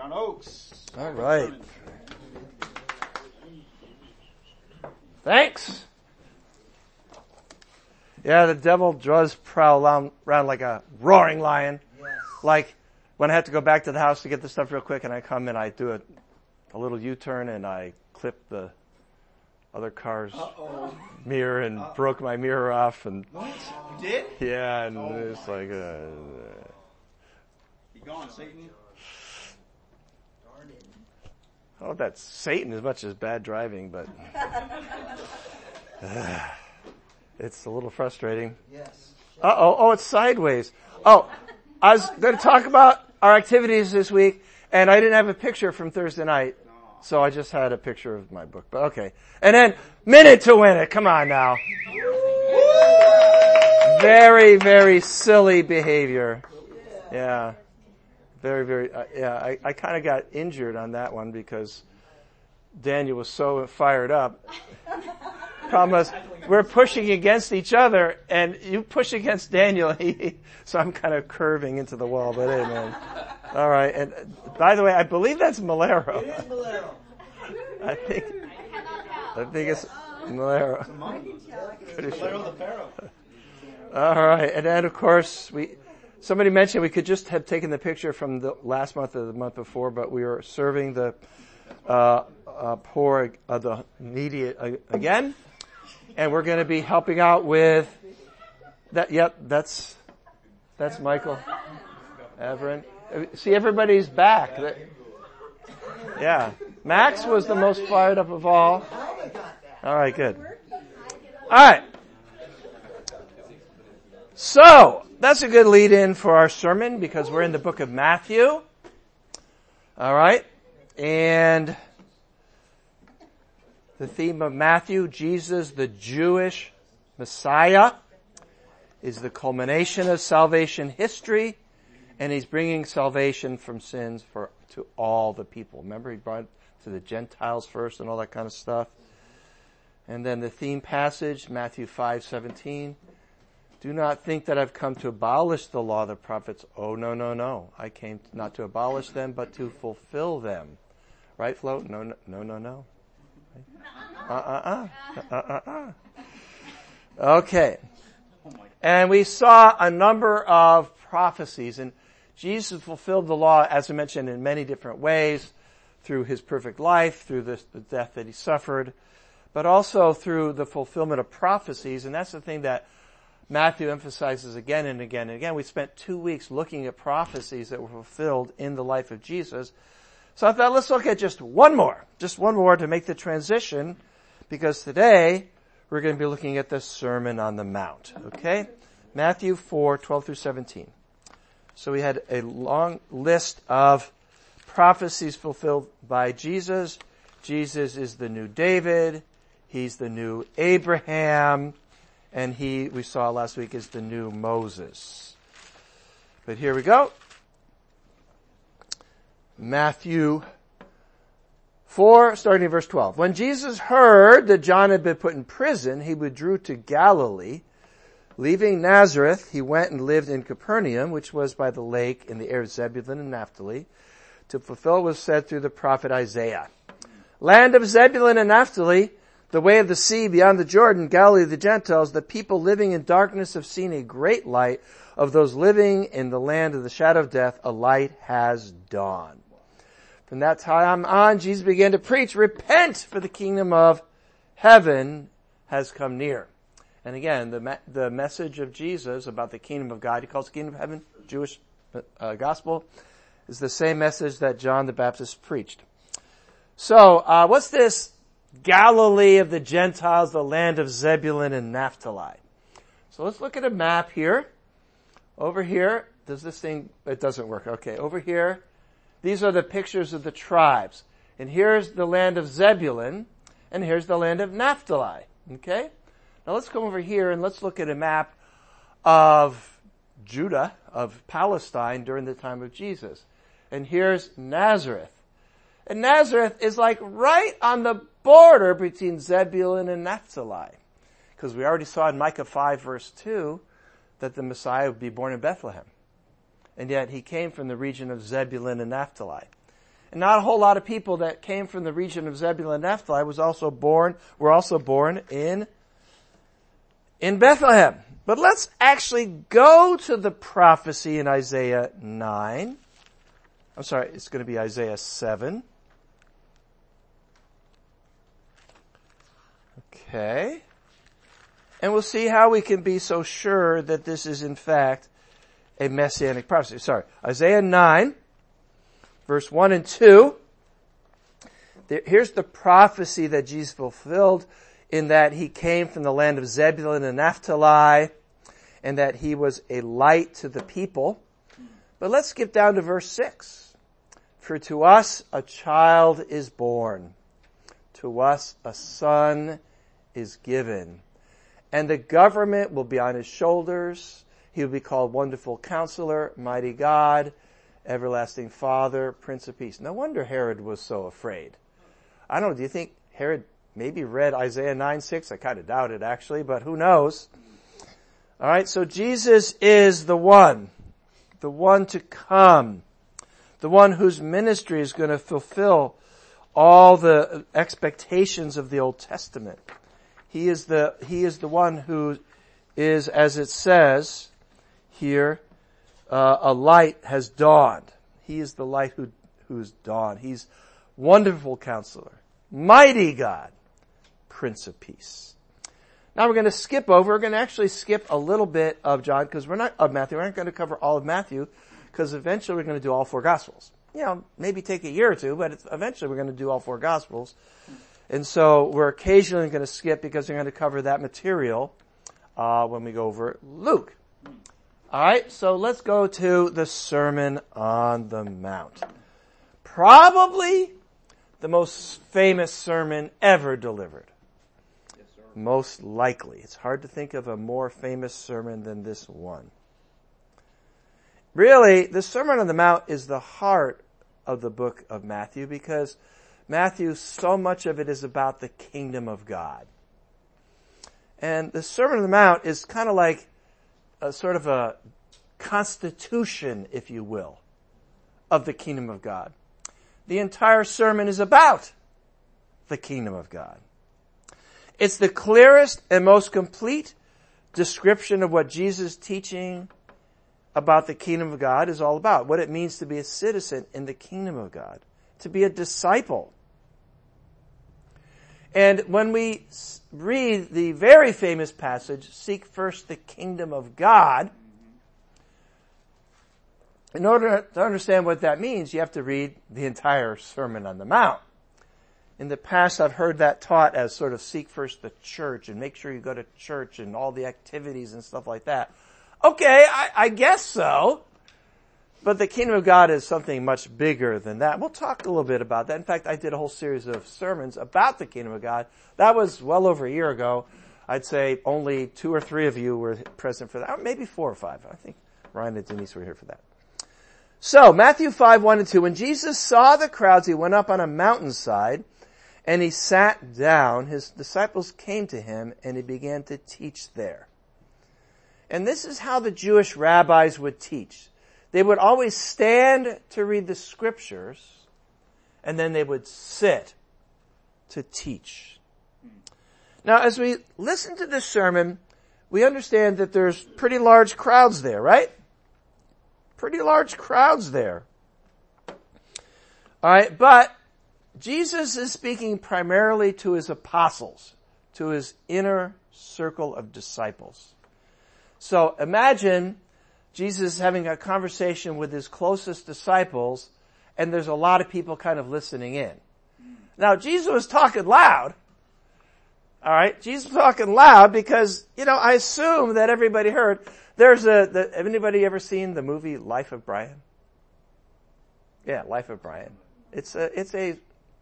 John Oakes. All right. Thanks. Yeah, the devil does prowl around like a roaring lion. Yes. Like when I have to go back to the house to get the stuff real quick, and I come and I do a little U-turn and I clip the other car's mirror and broke my mirror off. And What? You did? yeah, and it's like You gone, Satan? Darn it. I don't know if that's Satan as much as bad driving, but it's a little frustrating. Yes. Oh, it's sideways. Oh, I was going to talk about our activities this week, and I didn't have a picture from Thursday night, so I just had a picture of my book. But okay. And then, Minute to Win It. Come on now. Very, very silly behavior. Yeah. Very, very, I kind of got injured on that one because Daniel was so fired up. Problem was, we're pushing against each other, and you push against Daniel, so I'm kind of curving into the wall, but hey, man. All right, and by the way, I believe that's Malero. It is Malero. I think it's Malero. Pretty sure. Malero the Pharaoh. All right, and then of course somebody mentioned we could just have taken the picture from the last month or the month before, but we are serving the poor, the needy again. And we're going to be helping out with that. Yep, that's Michael Everin. See, everybody's back. Yeah, Max was the most fired up of all. All right, good. All right. So that's a good lead-in for our sermon because we're in the book of Matthew. All right, and the theme of Matthew, Jesus, the Jewish Messiah, is the culmination of salvation history, and he's bringing salvation from sins to all the people. Remember, he brought it to the Gentiles first and all that kind of stuff. And then the theme passage, Matthew 5:17. Do not think that I've come to abolish the law of the prophets. Oh, no, no, no. I came not to abolish them, but to fulfill them. Right, Flo? No, no, no, no. Okay. And we saw a number of prophecies, and Jesus fulfilled the law, as I mentioned, in many different ways, through his perfect life, through the death that he suffered, but also through the fulfillment of prophecies, and that's the thing that Matthew emphasizes again and again and again. We spent 2 weeks looking at prophecies that were fulfilled in the life of Jesus. So I thought, let's look at just one more to make the transition, because today we're going to be looking at the Sermon on the Mount. Okay? Matthew 4:12 through 17. So we had a long list of prophecies fulfilled by Jesus. Jesus is the new David. He's the new Abraham. And we saw last week, is the new Moses. But here we go. Matthew 4, starting in verse 12. When Jesus heard that John had been put in prison, he withdrew to Galilee. Leaving Nazareth, he went and lived in Capernaum, which was by the lake in the area of Zebulun and Naphtali, to fulfill what was said through the prophet Isaiah. Land of Zebulun and Naphtali, the way of the sea beyond the Jordan, Galilee of the Gentiles, the people living in darkness have seen a great light. Of those living in the land of the shadow of death, a light has dawned. From that time on, Jesus began to preach, repent, for the kingdom of heaven has come near. And again, the message of Jesus about the kingdom of God, he calls the kingdom of heaven, Jewish gospel, is the same message that John the Baptist preached. So, what's this Galilee of the Gentiles, the land of Zebulun and Naphtali? So let's look at a map here. Over here, it doesn't work. Okay, over here, these are the pictures of the tribes. And here's the land of Zebulun, and here's the land of Naphtali. Okay? Now let's come over here and let's look at a map of Judah, of Palestine during the time of Jesus. And here's Nazareth. And Nazareth is like right on the border between Zebulun and Naphtali. Because we already saw in Micah 5 verse 2 that the Messiah would be born in Bethlehem. And yet he came from the region of Zebulun and Naphtali. And not a whole lot of people that came from the region of Zebulun and Naphtali were also born in Bethlehem. But let's actually go to the prophecy in Isaiah 9. I'm sorry, it's going to be Isaiah 7. Okay. And we'll see how we can be so sure that this is in fact a messianic prophecy. Sorry, Isaiah 9, verse 1 and 2. Here's the prophecy that Jesus fulfilled in that he came from the land of Zebulun and Naphtali, and that he was a light to the people. But let's skip down to verse 6. For to us a child is born, to us a son is given, and the government will be on his shoulders. He will be called Wonderful Counselor, Mighty God, Everlasting Father, Prince of Peace. No wonder Herod was so afraid. I don't know, do you think Herod maybe read Isaiah 9:6? I kind of doubt it actually, but who knows? Alright, so Jesus is the one to come, the one whose ministry is going to fulfill all the expectations of the Old Testament. He is the one who is, as it says here, a light has dawned. He is the light who's dawned. He's Wonderful Counselor, Mighty God, Prince of Peace. Now we're going to skip a little bit of John, because we're not going to cover all of Matthew, because eventually we're going to do all four Gospels. Maybe take a year or two, but eventually we're going to do all four Gospels. And so we're occasionally going to skip because we're going to cover that material when we go over Luke. Alright, so let's go to the Sermon on the Mount. Probably the most famous sermon ever delivered. Most likely. It's hard to think of a more famous sermon than this one. Really, the Sermon on the Mount is the heart of the book of Matthew, because Matthew, so much of it is about the kingdom of God. And the Sermon on the Mount is kind of like a sort of a constitution, if you will, of the kingdom of God. The entire sermon is about the kingdom of God. It's the clearest and most complete description of what Jesus' teaching about the kingdom of God is all about. What it means to be a citizen in the kingdom of God. To be a disciple. And when we read the very famous passage, seek first the kingdom of God, in order to understand what that means, you have to read the entire Sermon on the Mount. In the past, I've heard that taught as sort of seek first the church and make sure you go to church and all the activities and stuff like that. Okay, I guess so. But the kingdom of God is something much bigger than that. We'll talk a little bit about that. In fact, I did a whole series of sermons about the kingdom of God. That was well over a year ago. I'd say only 2 or 3 of you were present for that. Or maybe 4 or 5. I think Ryan and Denise were here for that. So, Matthew 5, 1 and 2. When Jesus saw the crowds, he went up on a mountainside and he sat down. His disciples came to him and he began to teach there. And this is how the Jewish rabbis would teach. They would always stand to read the scriptures, and then they would sit to teach. Now, as we listen to this sermon, we understand that there's pretty large crowds there, right? Pretty large crowds there. Alright, but Jesus is speaking primarily to his apostles, to his inner circle of disciples. So imagine Jesus having a conversation with his closest disciples, and there's a lot of people kind of listening in. Now, Jesus was talking loud. Alright, Jesus was talking loud because, I assume that everybody heard. Have anybody ever seen the movie Life of Brian? Yeah, Life of Brian. It's a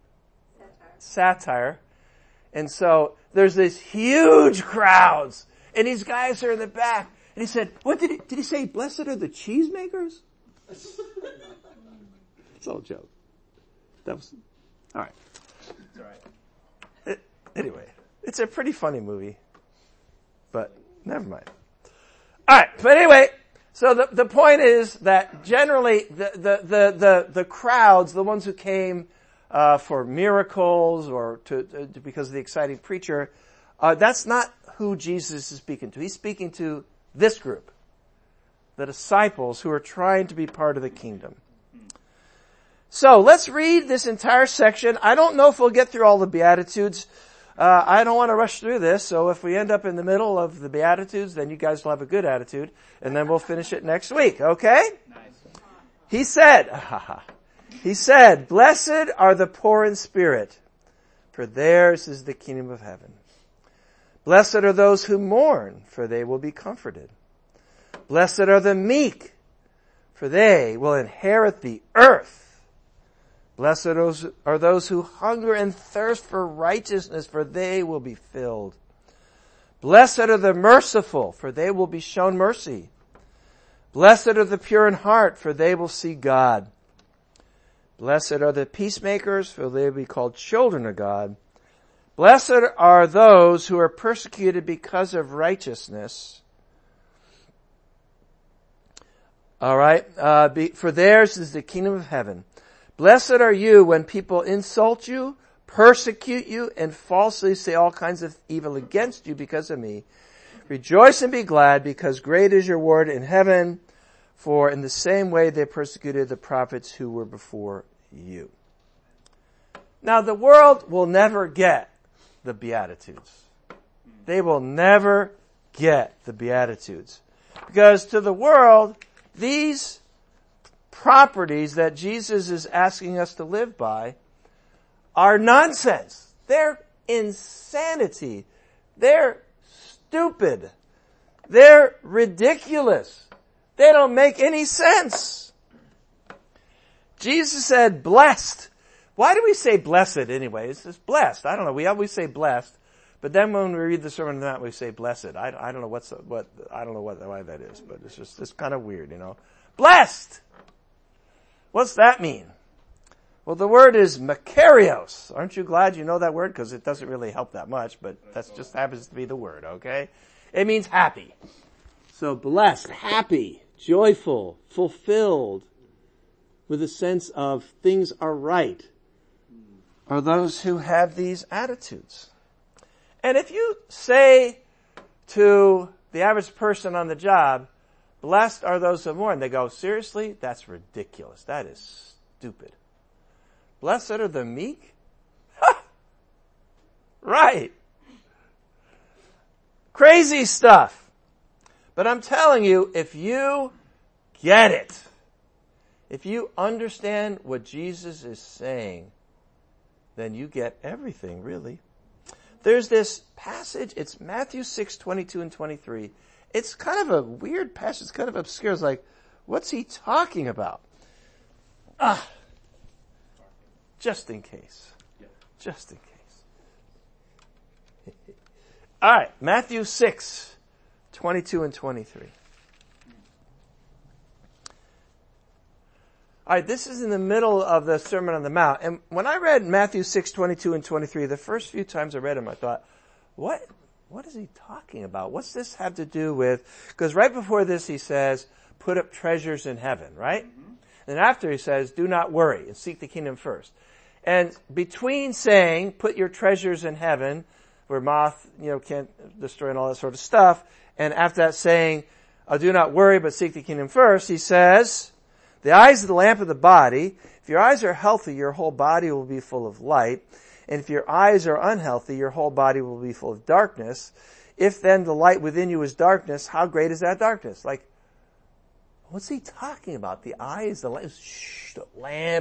satire. And so, there's these huge crowds, and these guys are in the back. And he said, did he say, blessed are the cheesemakers? It's all a joke. Alright. It's alright. Anyway, it's a pretty funny movie. But, never mind. Alright, but anyway, So the point is that generally the crowds, the ones who came for miracles or because of the exciting preacher, that's not who Jesus is speaking to. He's speaking to this group, the disciples who are trying to be part of the kingdom. So let's read this entire section. I don't know if we'll get through all the Beatitudes. I don't want to rush through this, so if we end up in the middle of the Beatitudes, then you guys will have a good attitude, and then we'll finish it next week, okay? Nice. He said, "Blessed are the poor in spirit, for theirs is the kingdom of heaven. Blessed are those who mourn, for they will be comforted. Blessed are the meek, for they will inherit the earth. Blessed are those who hunger and thirst for righteousness, for they will be filled. Blessed are the merciful, for they will be shown mercy. Blessed are the pure in heart, for they will see God. Blessed are the peacemakers, for they will be called children of God. Blessed are those who are persecuted because of righteousness." All right, for theirs is the kingdom of heaven. Blessed are you when people insult you, persecute you, and falsely say all kinds of evil against you because of me. Rejoice and be glad, because great is your reward in heaven, for in the same way they persecuted the prophets who were before you. Now the world will never get the Beatitudes. They will never get the Beatitudes. Because to the world, these properties that Jesus is asking us to live by are nonsense. They're insanity. They're stupid. They're ridiculous. They don't make any sense. Jesus said, blessed. Why do we say blessed anyway? It's just blessed. I don't know. We always say blessed, but then when we read the Sermon on the Mount, we say blessed. I don't know why that is, but it's kind of weird, you know. Blessed! What's that mean? Well, the word is makarios. Aren't you glad you know that word? Because it doesn't really help that much, but that just happens to be the word, okay? It means happy. So blessed, happy, joyful, fulfilled, with a sense of things are right, are those who have these attitudes. And if you say to the average person on the job, blessed are those who mourn, they go, seriously? That's ridiculous. That is stupid. Blessed are the meek? Right. Crazy stuff. But I'm telling you, if you get it, if you understand what Jesus is saying, then you get everything, really. There's this passage, it's Matthew 6:22 and 23. It's kind of a weird passage, it's kind of obscure. It's like, what's he talking about? Just in case. Just in case. All right, Matthew 6:22 and 23. All right, this is in the middle of the Sermon on the Mount. And when I read Matthew 6:22 and 23, the first few times I read them, I thought, what is he talking about? What's this have to do with? Because right before this, he says, put up treasures in heaven, right? Mm-hmm. And after he says, do not worry and seek the kingdom first. And between saying, put your treasures in heaven, where moth, can't destroy and all that sort of stuff, and after that saying, do not worry, but seek the kingdom first, he says, the eyes are the lamp of the body. If your eyes are healthy, your whole body will be full of light. And if your eyes are unhealthy, your whole body will be full of darkness. If then the light within you is darkness, how great is that darkness? Like, what's he talking about? The eyes, the light, the lamp.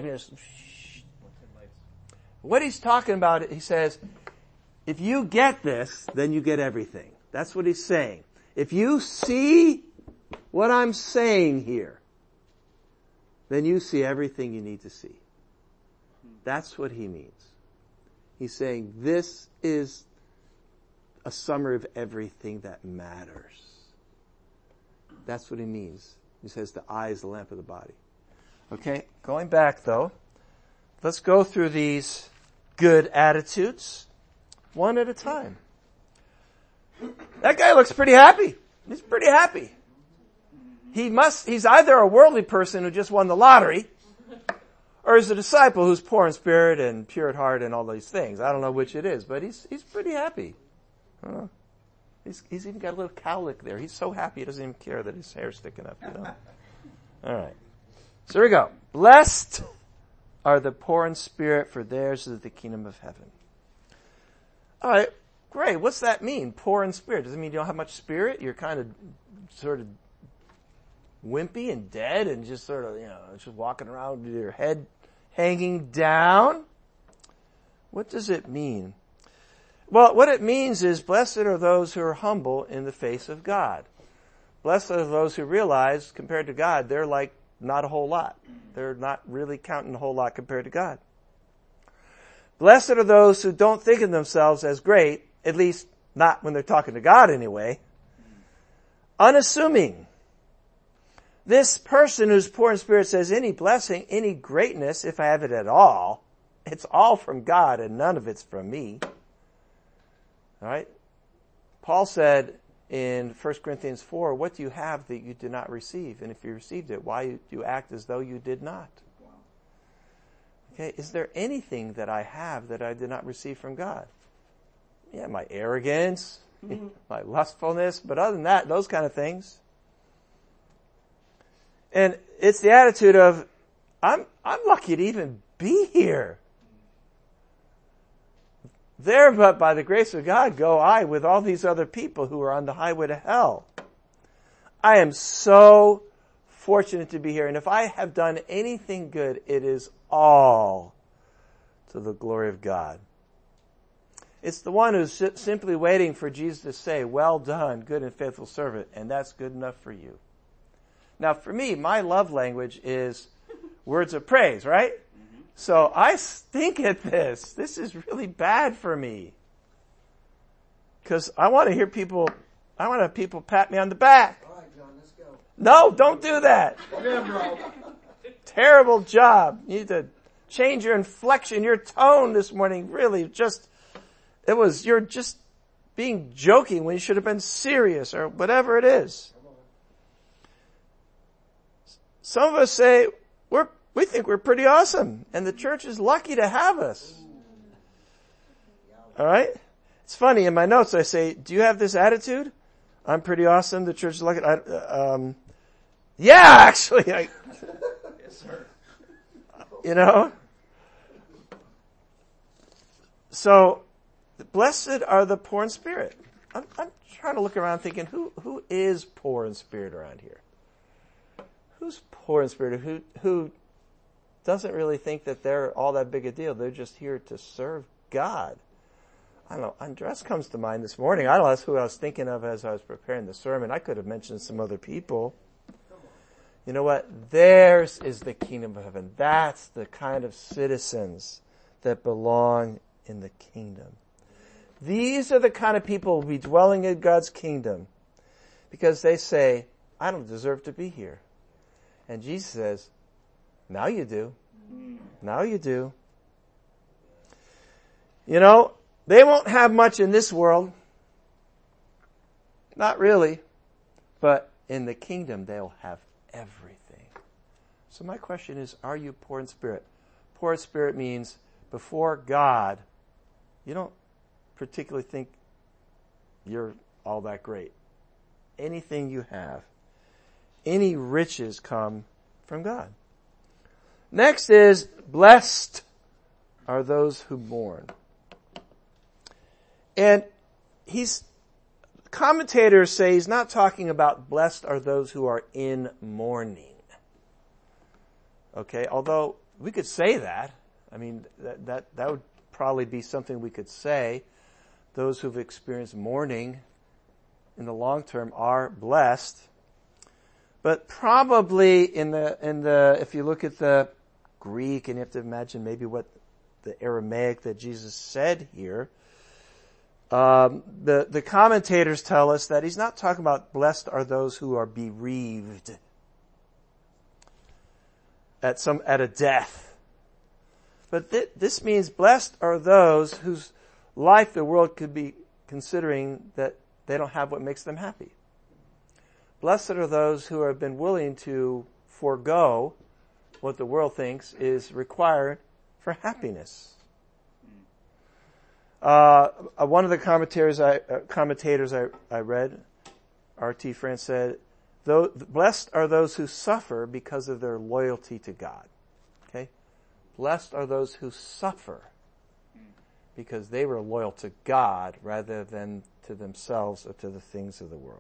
What he's talking about, he says, if you get this, then you get everything. That's what he's saying. If you see what I'm saying here, then you see everything you need to see. That's what he means. He's saying this is a summary of everything that matters. That's what he means. He says the eye is the lamp of the body. Okay, going back though, let's go through these good attitudes one at a time. That guy looks pretty happy. He's pretty happy. he's either a worldly person who just won the lottery, or he's a disciple who's poor in spirit and pure at heart and all these things. I don't know which it is, but he's pretty happy. He's even got a little cowlick there. He's so happy he doesn't even care that his hair's sticking up, All right. So here we go. Blessed are the poor in spirit, for theirs is the kingdom of heaven. All right. Great. What's that mean? Poor in spirit. Does it mean you don't have much spirit? You're kind of sort of wimpy and dead and just sort of, just walking around with your head hanging down? What does it mean? Well, what it means is blessed are those who are humble in the face of God. Blessed are those who realize, compared to God, they're like not a whole lot. They're not really counting a whole lot compared to God. Blessed are those who don't think of themselves as great, at least not when they're talking to God anyway. Unassuming. This person who's poor in spirit says, any blessing, any greatness, if I have it at all, it's all from God and none of it's from me. All right? Paul said in 1 Corinthians 4, what do you have that you did not receive? And if you received it, why do you act as though you did not? Okay, is there anything that I have that I did not receive from God? Yeah, my arrogance, my lustfulness, but other than that, those kind of things. And it's the attitude of, I'm lucky to even be here. There, but by the grace of God, go I with all these other people who are on the highway to hell. I am so fortunate to be here. And if I have done anything good, it is all to the glory of God. It's the one who's simply waiting for Jesus to say, well done, good and faithful servant, and that's good enough for you. Now, for me, my love language is words of praise, right? So I stink at this. This is really bad for me. Because I want to have people pat me on the back. All right, John, let's go. No, don't do that. Yeah, bro. Terrible job. You need to change your inflection, your tone this morning. Really, you're just being joking when you should have been serious or whatever it is. Some of us say, we think we're pretty awesome, and the church is lucky to have us. All right? It's funny, in my notes I say, do you have this attitude? I'm pretty awesome, the church is lucky. Yeah, actually. Yes, sir. So, blessed are the poor in spirit. I'm trying to look around thinking, who is poor in spirit around here? Who's poor in spirit? Who doesn't really think that they're all that big a deal. They're just here to serve God. I don't know. Andres comes to mind this morning. I don't know, that's who I was thinking of as I was preparing the sermon. I could have mentioned some other people. You know what? Theirs is the kingdom of heaven. That's the kind of citizens that belong in the kingdom. These are the kind of people who will be dwelling in God's kingdom because they say, I don't deserve to be here. And Jesus says, now you do. Now you do. They won't have much in this world. Not really. But in the kingdom, they'll have everything. So my question is, are you poor in spirit? Poor in spirit means before God, you don't particularly think you're all that great. Anything you have, any riches come from God. Next is, blessed are those who mourn. And commentators say he's not talking about blessed are those who are in mourning. Okay, although we could say that. I mean, that would probably be something we could say. Those who've experienced mourning in the long term are blessed. But probably if you look at the Greek and you have to imagine maybe what the Aramaic that Jesus said here, the commentators tell us that he's not talking about blessed are those who are bereaved at a death. But this means blessed are those whose life the world could be considering that they don't have what makes them happy. Blessed are those who have been willing to forego what the world thinks is required for happiness. One of the commentators I read, R.T. France said, blessed are those who suffer because of their loyalty to God. Okay? Blessed are those who suffer because they were loyal to God rather than to themselves or to the things of the world.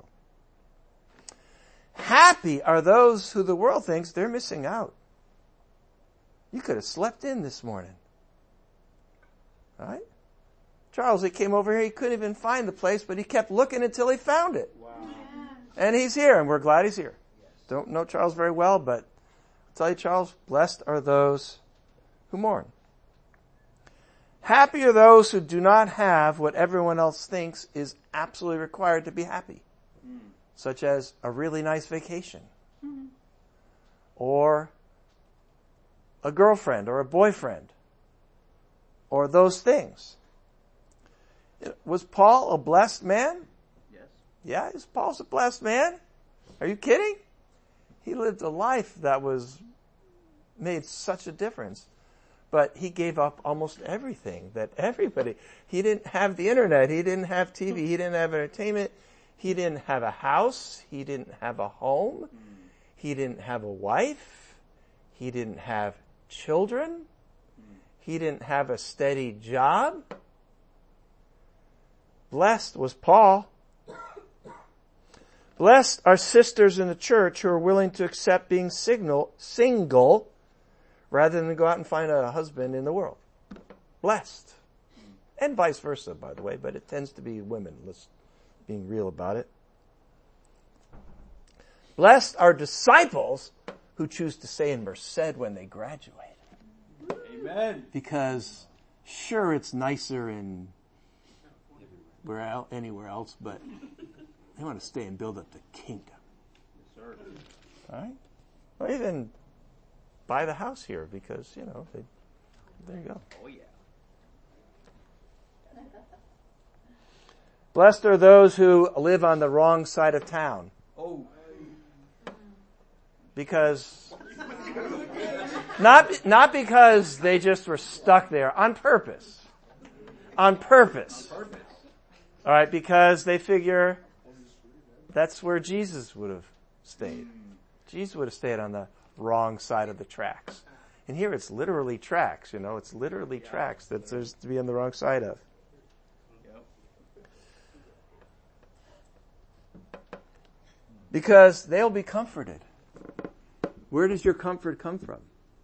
Happy are those who the world thinks they're missing out. You could have slept in this morning. All right? Charles, he came over here, he couldn't even find the place, but he kept looking until he found it. Wow. And he's here, and we're glad he's here. Don't know Charles very well, but I'll tell you, Charles, blessed are those who mourn. Happy are those who do not have what everyone else thinks is absolutely required to be happy, such as a really nice vacation, or a girlfriend, or a boyfriend, or those things. Was Paul a blessed man? Yes. Yeah, Paul's a blessed man. Are you kidding? He lived a life that made such a difference. But he gave up almost everything that everybody. He didn't have the internet. He didn't have TV. He didn't have entertainment. He didn't have a house. He didn't have a home. He didn't have a wife. He didn't have children. He didn't have a steady job. Blessed was Paul. Blessed are sisters in the church who are willing to accept being single rather than go out and find a husband in the world. Blessed. And vice versa, by the way, but it tends to be women. Let's being real about it. Blessed are disciples who choose to stay in Merced when they graduate. Amen. Because sure, it's nicer in anywhere else, but they want to stay and build up the kingdom. Yes, sir. All right? Or even buy the house here because, there you go. Oh, yeah. Blessed are those who live on the wrong side of town. Oh. Because, not because they just were stuck there, on purpose. On purpose. All right, because they figure that's where Jesus would have stayed. Jesus would have stayed on the wrong side of the tracks. And here it's literally tracks, it's literally tracks that there's to be on the wrong side of. Because they'll be comforted. Where does your comfort come from?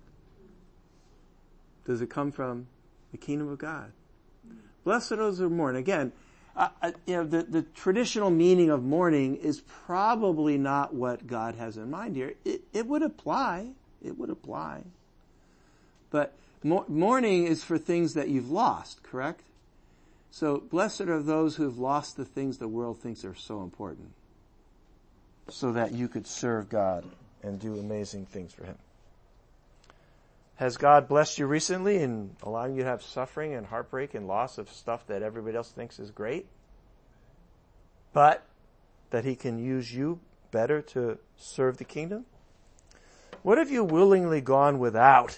Does it come from the kingdom of God? Blessed are those who mourn. Again, the traditional meaning of mourning is probably not what God has in mind here. It would apply. It would apply. But mourning is for things that you've lost, correct? So blessed are those who have lost the things the world thinks are so important, so that you could serve God and do amazing things for Him. Has God blessed you recently in allowing you to have suffering and heartbreak and loss of stuff that everybody else thinks is great, but that He can use you better to serve the kingdom? What have you willingly gone without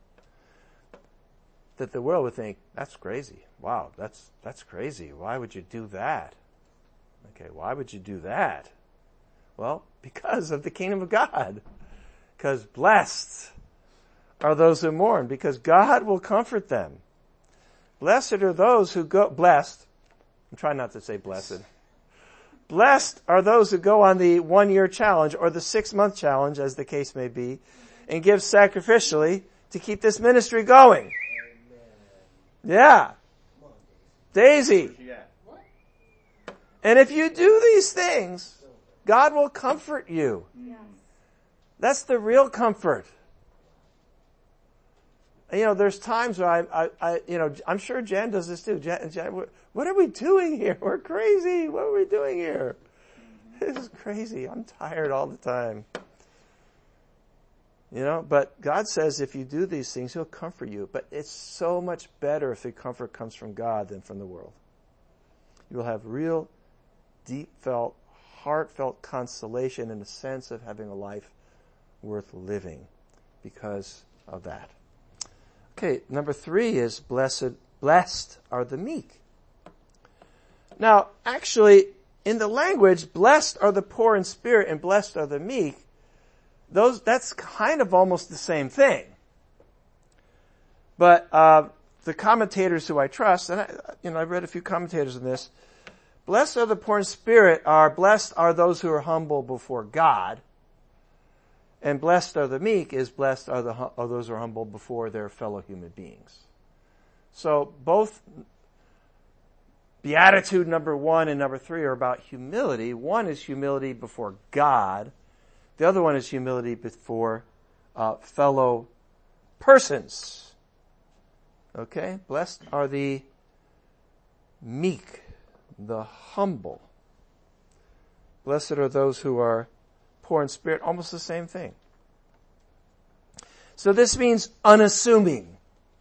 that the world would think, that's crazy. Wow, that's crazy. Why would you do that? Okay, why would you do that? Well, because of the kingdom of God. Because blessed are those who mourn, because God will comfort them. Blessed are those who go, blessed, I'm trying not to say blessed. Blessed are those who go on the 1-year challenge or the 6-month challenge, as the case may be, and give sacrificially to keep this ministry going. Yeah. Daisy. And if you do these things, God will comfort you. That's the real comfort. There's times where I'm sure Jen does this too. Jen, what are we doing here? We're crazy. What are we doing here? This is crazy. I'm tired all the time. But God says if you do these things, He'll comfort you. But it's so much better if the comfort comes from God than from the world. You will have real, deep felt, heartfelt consolation and a sense of having a life worth living because of that. Okay, number 3 is blessed are the meek. Now, actually, in the language, blessed are the poor in spirit and blessed are the meek, that's kind of almost the same thing. But the commentators who I trust, and I've read a few commentators on this, blessed are the poor in spirit blessed are those who are humble before God, and blessed are the meek is blessed are those who are humble before their fellow human beings. So both beatitude number 1 and number 3 are about humility. One is humility before God. The other one is humility before fellow persons. Okay? Blessed are the meek, the humble. Blessed are those who are poor in spirit. Almost the same thing. So this means unassuming.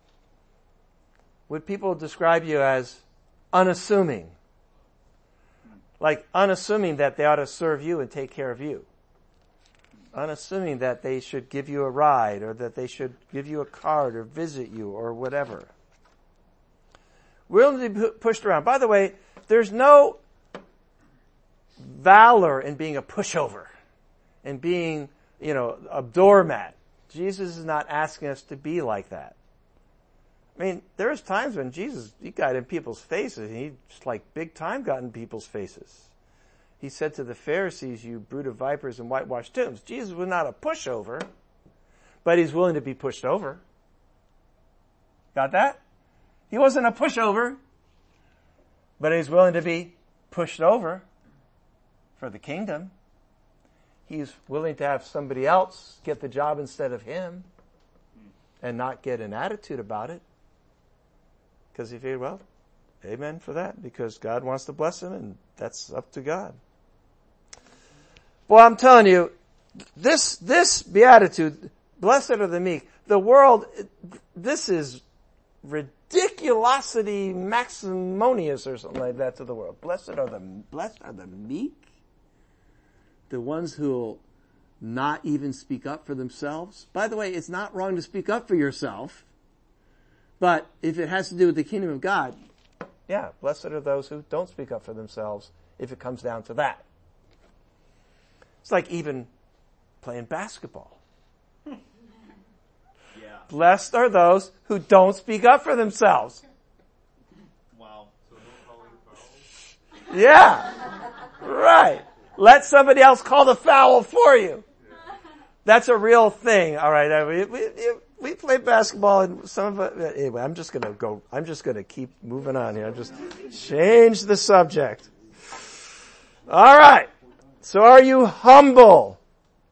Would people describe you as unassuming? Like unassuming that they ought to serve you and take care of you. Unassuming that they should give you a ride or that they should give you a card or visit you or whatever. Willing to be pushed around. By the way, there's no valor in being a pushover and being, a doormat. Jesus is not asking us to be like that. I mean, there's times when he got in people's faces, and he just like big time got in people's faces. He said to the Pharisees, you brood of vipers and whitewashed tombs. Jesus was not a pushover, but he's willing to be pushed over. Got that? He wasn't a pushover, but he's willing to be pushed over for the kingdom. He's willing to have somebody else get the job instead of him and not get an attitude about it. Because he figured, well, amen for that, because God wants to bless him and that's up to God. Well, I'm telling you, this beatitude, blessed are the meek, the world, this is ridiculosity maximonious or something like that to the world. Blessed are the meek, the ones who will not even speak up for themselves. By the way, it's not wrong to speak up for yourself, but if it has to do with the kingdom of God, yeah, blessed are those who don't speak up for themselves if it comes down to that. It's like even playing basketball. Yeah. Blessed are those who don't speak up for themselves. Wow. So don't call it foul? Yeah. Right. Let somebody else call the foul for you. That's a real thing. All right. We play basketball and some of it, anyway, I'm just going to keep moving on here. I'm just change the subject. All right. So are you humble?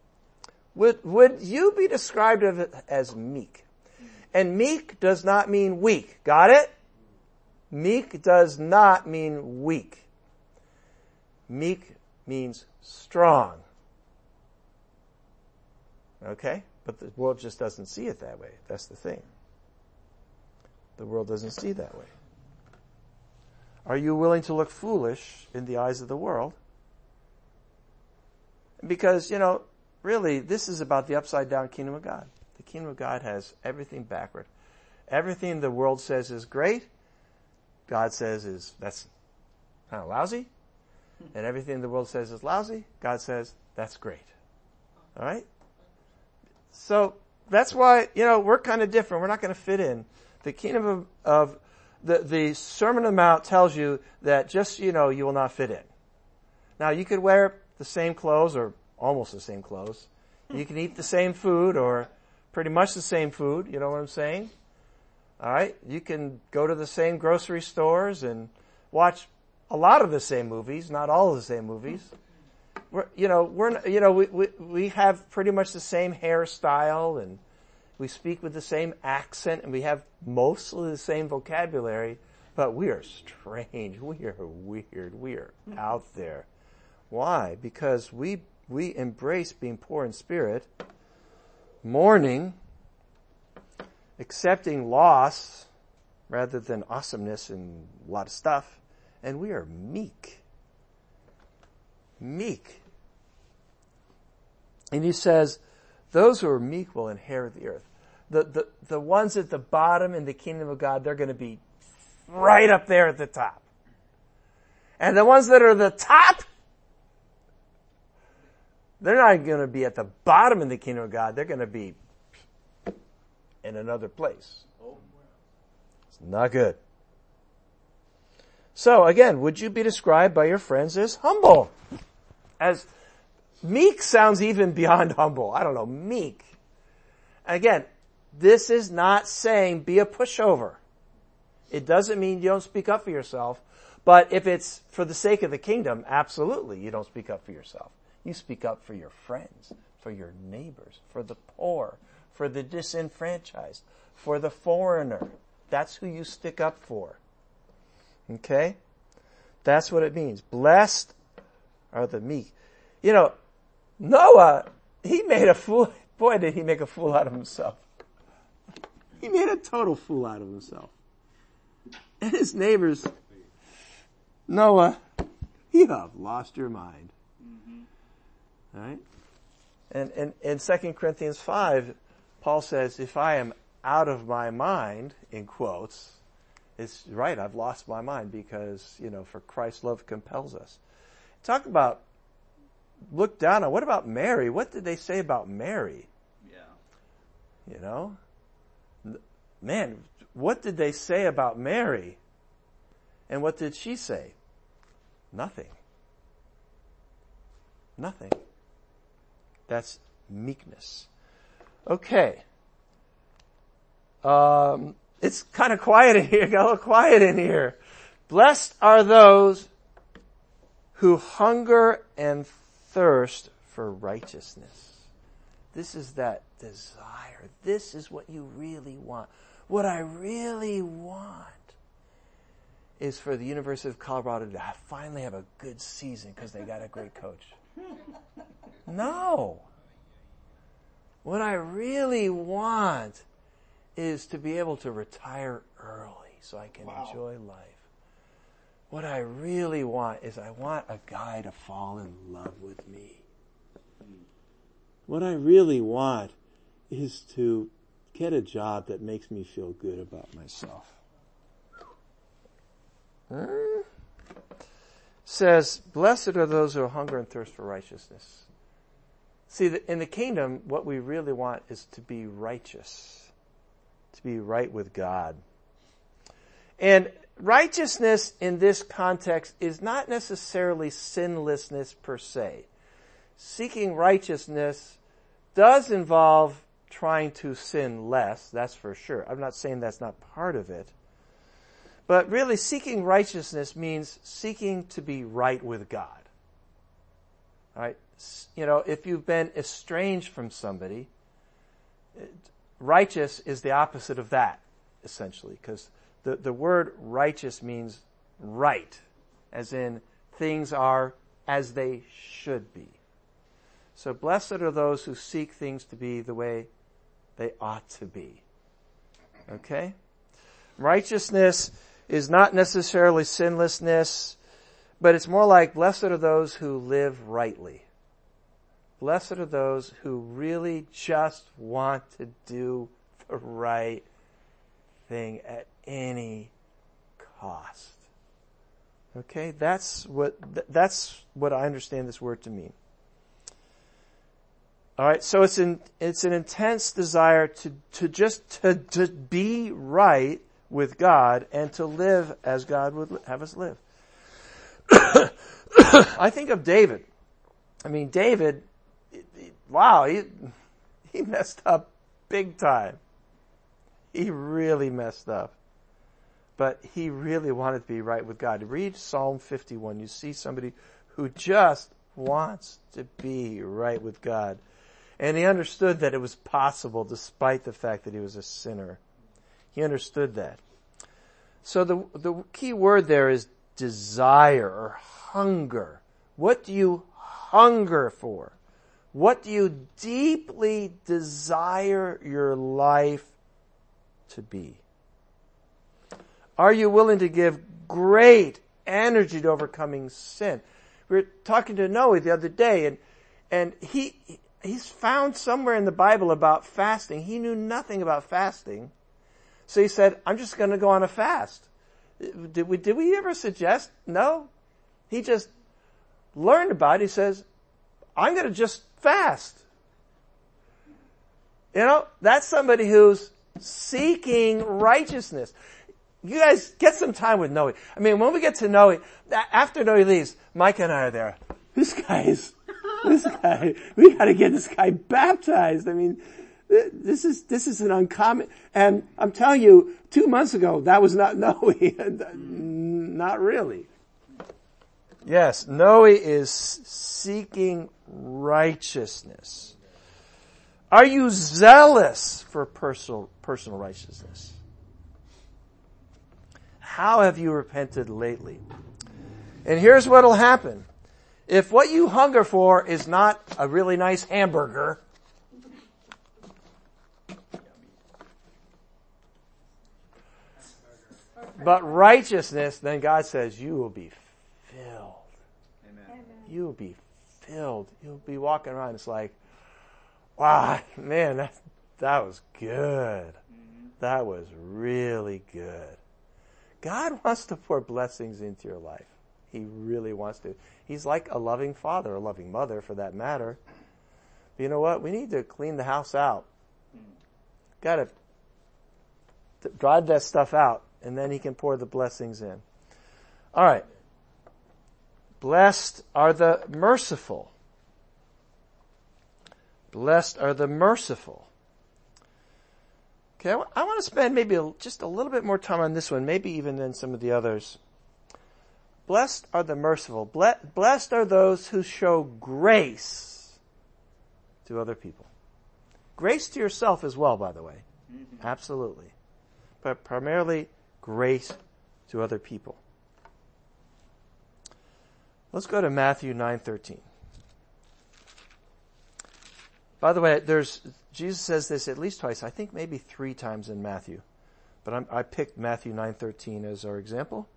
Would you be described as meek? And meek does not mean weak. Got it? Meek does not mean weak. Meek means strong. Okay? But the world just doesn't see it that way. That's the thing. The world doesn't see it that way. Are you willing to look foolish in the eyes of the world? Because, really, this is about the upside down kingdom of God. The kingdom of God has everything backward. Everything the world says is great, God says that's kind of lousy. And everything the world says is lousy, God says that's great. All right? So that's why, we're kind of different. We're not going to fit in. The kingdom of the Sermon on the Mount tells you that just, you will not fit in. Now, you could wear the same clothes or almost the same clothes. You can eat the same food or pretty much the same food. You know what I'm saying? All right. You can go to the same grocery stores and watch a lot of the same movies, not all of the same movies. We have pretty much the same hairstyle and we speak with the same accent and we have mostly the same vocabulary, but we are strange. We are weird. We are out there. Why? Because we embrace being poor in spirit, mourning, accepting loss rather than awesomeness and a lot of stuff, and we are meek. meek. And he says, those who are meek will inherit the earth. The ones at the bottom in the kingdom of God, they're going to be right up there at the top. And the ones that are the top, they're not going to be at the bottom in the kingdom of God. They're going to be in another place. It's not good. So again, would you be described by your friends as humble? As meek sounds even beyond humble. I don't know, meek. Again, this is not saying be a pushover. It doesn't mean you don't speak up for yourself. But if it's for the sake of the kingdom, absolutely you don't speak up for yourself. You speak up for your friends, for your neighbors, for the poor, for the disenfranchised, for the foreigner. That's who you stick up for. Okay? That's what it means. Blessed are the meek. You know, Noah, he made a fool. Boy, did he make a fool out of himself. He made a total fool out of himself. And his neighbors, Noah, you have lost your mind. Mm-hmm. All right? And in 2 Corinthians 5, Paul says, if I am out of my mind, in quotes, it's right, I've lost my mind because, for Christ's love compels us. Talk about, look down on, what about Mary? What did they say about Mary? Yeah. Man, what did they say about Mary? And what did she say? Nothing. Nothing. That's meekness. Okay. It's kind of quiet in here. Got a little quiet in here. Blessed are those who hunger and thirst for righteousness. This is that desire. This is what you really want. What I really want is for the University of Colorado to finally have a good season because they got a great coach. No. What I really want is to be able to retire early so I can enjoy life. What I really want is I want a guy to fall in love with me. What I really want is to get a job that makes me feel good about myself. Says, blessed are those who hunger and thirst for righteousness. See, in the kingdom, what we really want is to be righteous, to be right with God. And righteousness in this context is not necessarily sinlessness per se. Seeking righteousness does involve trying to sin less, that's for sure. I'm not saying that's not part of it. But really, seeking righteousness means seeking to be right with God. All right? If you've been estranged from somebody, righteous is the opposite of that, essentially, because the word righteous means right, as in things are as they should be. So blessed are those who seek things to be the way they ought to be. Okay? Righteousness is not necessarily sinlessness, but it's more like blessed are those who live rightly. Blessed are those who really just want to do the right thing at any cost. Okay? That's what I understand this word to mean. All right, so it's an intense desire to be right with God and to live as God would have us live. I think of David. I mean, David, wow, he messed up big time. He really messed up. But he really wanted to be right with God. Read Psalm 51. You see somebody who just wants to be right with God. And he understood that it was possible despite the fact that he was a sinner. He understood that. So the key word there is desire or hunger. What do you hunger for? What do you deeply desire your life to be? Are you willing to give great energy to overcoming sin? We were talking to Noe the other day, and he's found somewhere in the Bible about fasting. He knew nothing about fasting. So he said, I'm just going to go on a fast. Did we ever suggest? No. He just learned about it. He says, I'm going to just fast. You know, that's somebody who's seeking righteousness. You guys get some time with Noe. I mean, when we get to Noe, after Noe leaves, Mike and I are there. This guy, we gotta get this guy baptized. I mean, this is an uncommon, and I'm telling you, 2 months ago, that was not Noe. Not really. Yes, Noe is seeking righteousness. Are you zealous for personal righteousness? How have you repented lately? And here's what'll happen. If what you hunger for is not a really nice hamburger, but righteousness, then God says you will be filled. Amen. You will be filled. You'll be walking around. It's like, wow, man, that was good. That was really good. God wants to pour blessings into your life. He really wants to. He's like a loving father, a loving mother for that matter. But you know what? We need to clean the house out. Got to drive that stuff out, and then he can pour the blessings in. All right. Blessed are the merciful. Blessed are the merciful. Okay, I want to spend maybe just a little bit more time on this one, maybe even than some of the others. Blessed are the merciful. Blessed are those who show grace to other people. Grace to yourself as well, by the way. Mm-hmm. Absolutely. But primarily grace to other people. Let's go to Matthew 9:13. By the way, Jesus says this at least twice, I think maybe 3 times in Matthew. But I picked Matthew 9:13 as our example.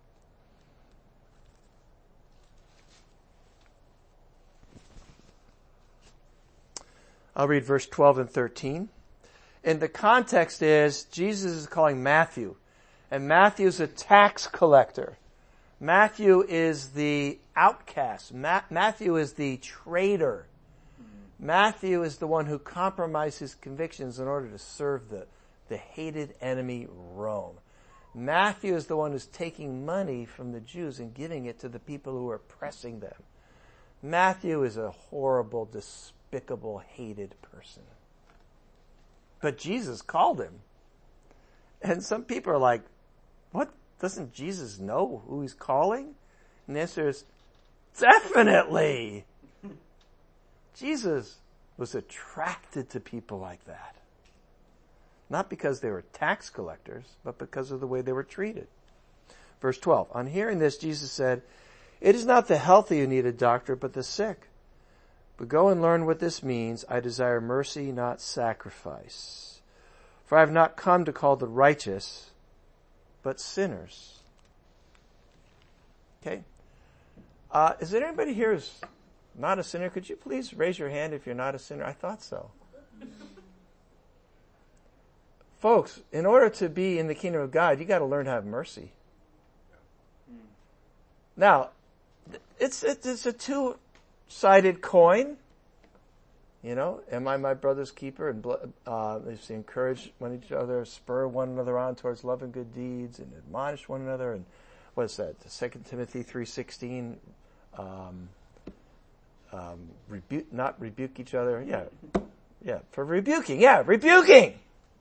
I'll read verse 12 and 13. And the context is, Jesus is calling Matthew. And Matthew's a tax collector. Matthew is the outcast. Matthew is the traitor. Matthew is the one who compromised his convictions in order to serve the hated enemy, Rome. Matthew is the one who's taking money from the Jews and giving it to the people who are oppressing them. Matthew is a horrible, despicable, hated person. But Jesus called him. And some people are like, what? Doesn't Jesus know who he's calling? And the answer is, definitely. Jesus was attracted to people like that. Not because they were tax collectors, but because of the way they were treated. Verse 12. On hearing this, Jesus said, it is not the healthy who need a doctor, but the sick. But go and learn what this means. I desire mercy, not sacrifice. For I have not come to call the righteous, but sinners. Okay? Is there anybody here who's not a sinner? Could you please raise your hand if you're not a sinner? I thought so. Folks, in order to be in the kingdom of God, you got to learn to have mercy. Now, it's a two-sided coin. You know, am I my brother's keeper? And let's encourage one another, spur one another on towards love and good deeds, and admonish one another. And what is that? 2 Timothy 3:16. Not rebuke each other. Yeah, for rebuking. Yeah, rebuking.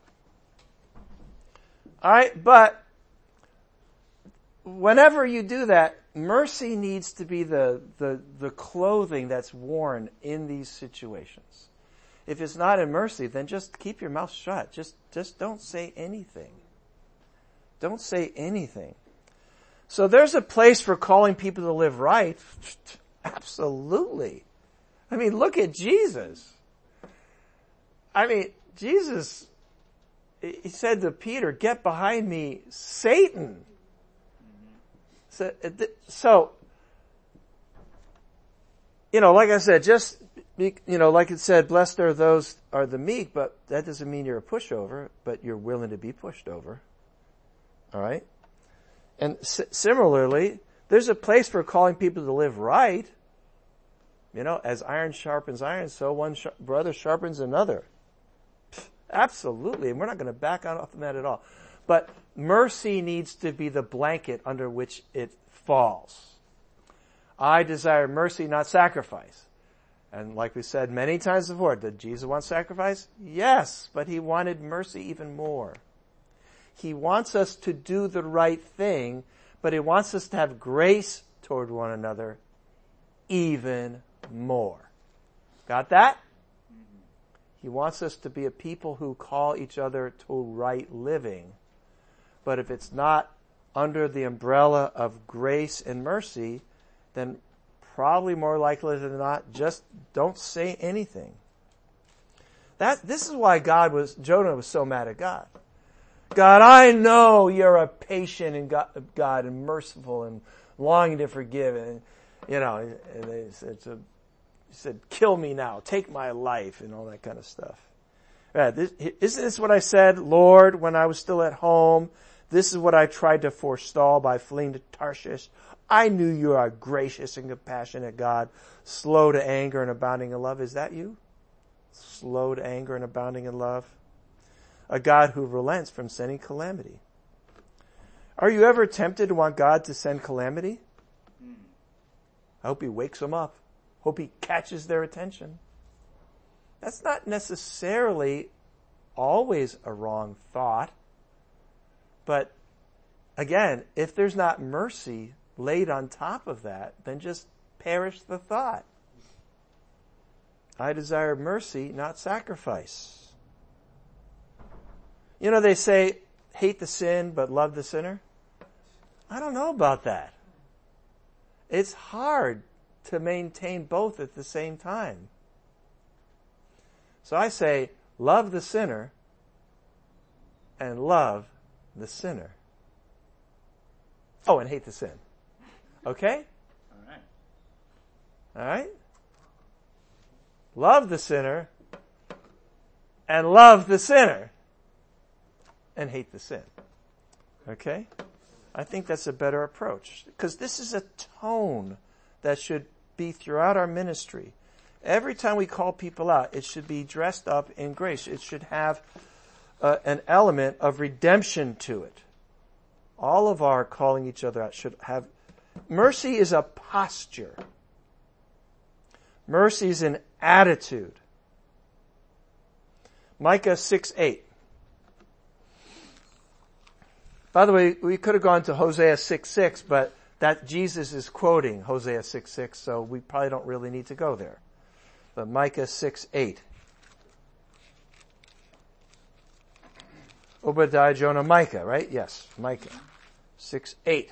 All right, but whenever you do that, mercy needs to be the clothing that's worn in these situations. If it's not in mercy, then just keep your mouth shut. Just don't say anything. Don't say anything. So there's a place for calling people to live right. Absolutely. I mean, look at Jesus. I mean, Jesus, he said to Peter, get behind me, Satan. So like I said, like it said, blessed are those are the meek, but that doesn't mean you're a pushover, but you're willing to be pushed over. All right? And similarly, there's a place for calling people to live right. As iron sharpens iron, so one brother sharpens another. Absolutely, and we're not going to back off from that at all. But mercy needs to be the blanket under which it falls. I desire mercy, not sacrifice. And like we said many times before, did Jesus want sacrifice? Yes, but he wanted mercy even more. He wants us to do the right thing, but he wants us to have grace toward one another even more. Got that? He wants us to be a people who call each other to right living. But if it's not under the umbrella of grace and mercy, then probably more likely than not, just don't say anything. This is why Jonah was so mad at God. God, I know you're a patient and God and merciful and longing to forgive. And, he said, kill me now, take my life, and all that kind of stuff. Right, isn't this what I said, Lord, when I was still at home? This is what I tried to forestall by fleeing to Tarshish. I knew you are a gracious and compassionate God, slow to anger and abounding in love. Is that you? Slow to anger and abounding in love? A God who relents from sending calamity. Are you ever tempted to want God to send calamity? I hope he wakes them up. Hope he catches their attention. That's not necessarily always a wrong thought. But again, if there's not mercy laid on top of that, then just perish the thought. I desire mercy, not sacrifice. They say, hate the sin, but love the sinner. I don't know about that. It's hard to maintain both at the same time. So I say, love the sinner and love the sinner. Oh, and hate the sin. Okay? All right? Love the sinner and love the sinner and hate the sin. Okay? I think that's a better approach because this is a tone that should be throughout our ministry. Every time we call people out, it should be dressed up in grace. It should have an element of redemption to it. All of our calling each other out should have... Mercy is a posture. Mercy is an attitude. Micah 6:8. By the way, we could have gone to Hosea 6:6, but that Jesus is quoting Hosea 6:6, so we probably don't really need to go there. But Micah 6:8. Obadiah, Jonah, Micah, right? Yes, Micah 6:8.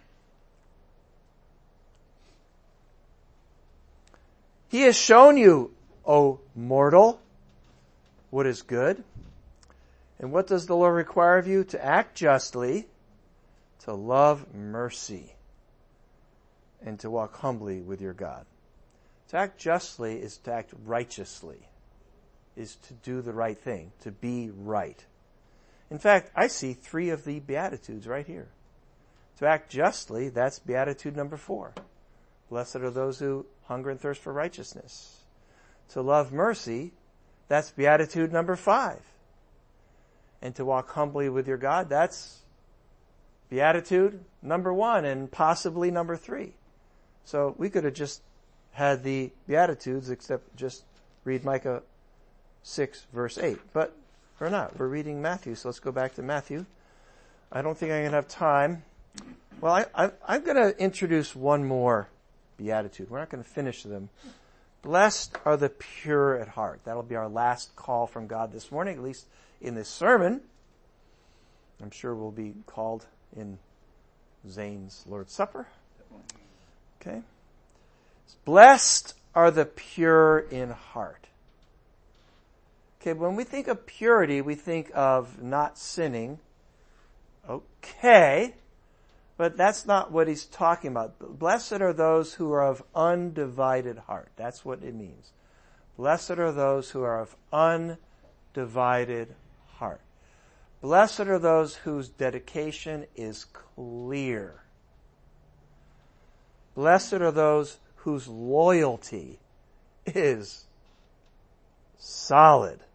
He has shown you, O mortal, what is good. And what does the Lord require of you? To act justly, to love mercy, and to walk humbly with your God. To act justly is to act righteously, is to do the right thing, to be right. In fact, I see 3 of the Beatitudes right here. To act justly, that's Beatitude number 4. Blessed are those who hunger and thirst for righteousness. To love mercy, that's Beatitude number 5. And to walk humbly with your God, that's Beatitude number 1 and possibly number 3. So we could have just had the Beatitudes except just read Micah 6 verse 8. But we're not. We're reading Matthew, so let's go back to Matthew. I don't think I'm going to have time. Well, I'm going to introduce one more Beatitude. We're not going to finish them. Blessed are the pure at heart. That'll be our last call from God this morning, at least in this sermon. I'm sure we'll be called in Zane's Lord's Supper. Okay. Blessed are the pure in heart. Okay, when we think of purity, we think of not sinning. Okay. But that's not what he's talking about. Blessed are those who are of undivided heart. That's what it means. Blessed are those who are of undivided heart. Blessed are those whose dedication is clear. Blessed are those whose loyalty is solid.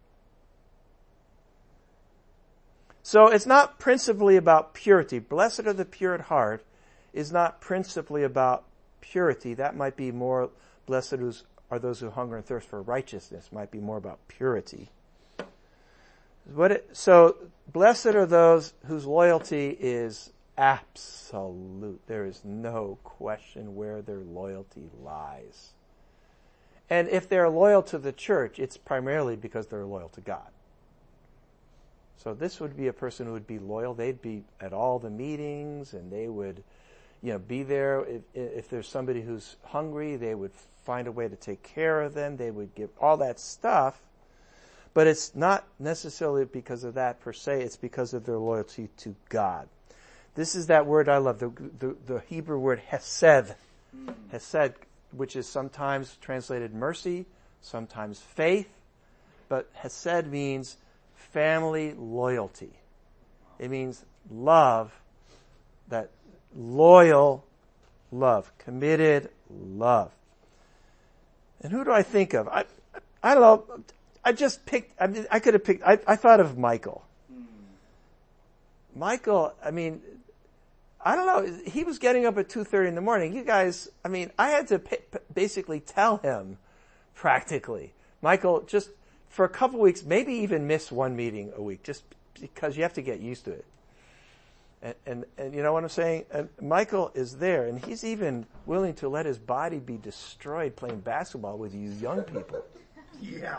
So it's not principally about purity. Blessed are the pure at heart is not principally about purity. That might be more, blessed are those who hunger and thirst for righteousness, might be more about purity. So blessed are those whose loyalty is absolute. There is no question where their loyalty lies. And if they're loyal to the church, it's primarily because they're loyal to God. So this would be a person who would be loyal. They'd be at all the meetings, and they would, be there. If there's somebody who's hungry, they would find a way to take care of them. They would give all that stuff. But it's not necessarily because of that per se. It's because of their loyalty to God. This is that word I love, the Hebrew word hesed. Hesed, which is sometimes translated mercy, sometimes faith. But hesed means family loyalty. It means love, that loyal love, committed love. And who do I think of? I don't know. I could have picked, I thought of Michael. Michael, I don't know, he was getting up at 2:30 in the morning. You guys, I had to basically tell him, practically, Michael, just for a couple weeks, maybe even miss one meeting a week, just because you have to get used to it. And you know what I'm saying? And Michael is there, and he's even willing to let his body be destroyed playing basketball with you young people. Yeah.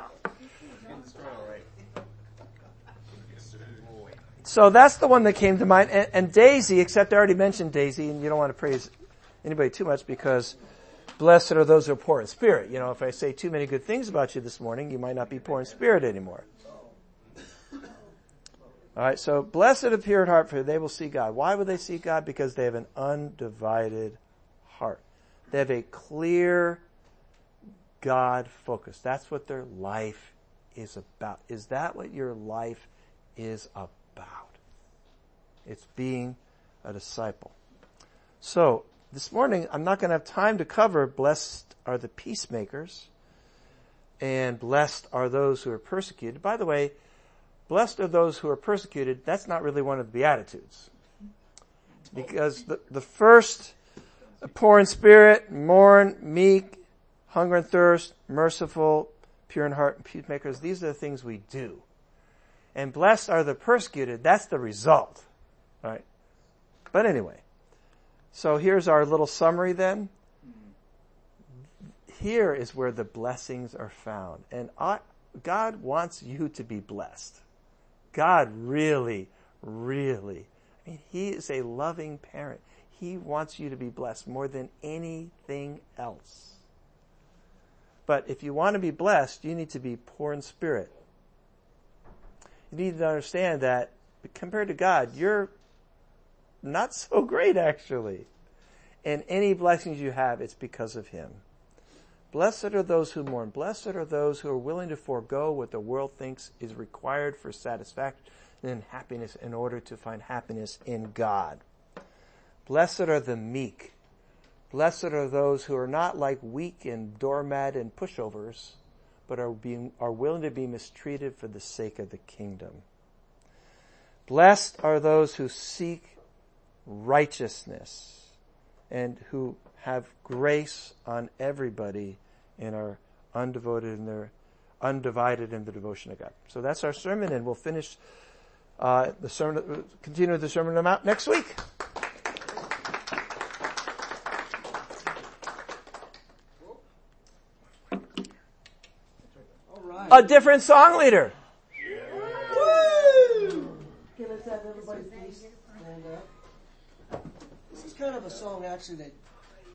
So that's the one that came to mind. And Daisy, except I already mentioned Daisy, and you don't want to praise anybody too much because blessed are those who are poor in spirit. If I say too many good things about you this morning, you might not be poor in spirit anymore. All right, so blessed are the pure at heart, for they will see God. Why would they see God? Because they have an undivided heart. They have a clear God focus. That's what their life is about. Is that what your life is about? It's being a disciple. So, this morning, I'm not going to have time to cover blessed are the peacemakers and blessed are those who are persecuted. By the way, blessed are those who are persecuted, that's not really one of the Beatitudes. Because the first, poor in spirit, mourn, meek, hunger and thirst, merciful, pure in heart, and peacemakers, these are the things we do. And blessed are the persecuted, that's the result. Right? But anyway, so here's our little summary then. Here is where the blessings are found. And God wants you to be blessed. God really, really, He is a loving parent. He wants you to be blessed more than anything else. But if you want to be blessed, you need to be poor in spirit. You need to understand that compared to God, you're not so great actually. And any blessings you have, it's because of Him. Blessed are those who mourn. Blessed are those who are willing to forego what the world thinks is required for satisfaction and happiness in order to find happiness in God. Blessed are the meek. Blessed are those who are not like weak and doormat and pushovers, but are willing to be mistreated for the sake of the kingdom. Blessed are those who seek righteousness and who have grace on everybody and are undivided in the devotion of God. So that's our sermon, and we'll finish the sermon. Continue the Sermon on the Mount next week. All right. A different song leader. Woo! Okay, let's have everybody please stand up. This is kind of a song actually that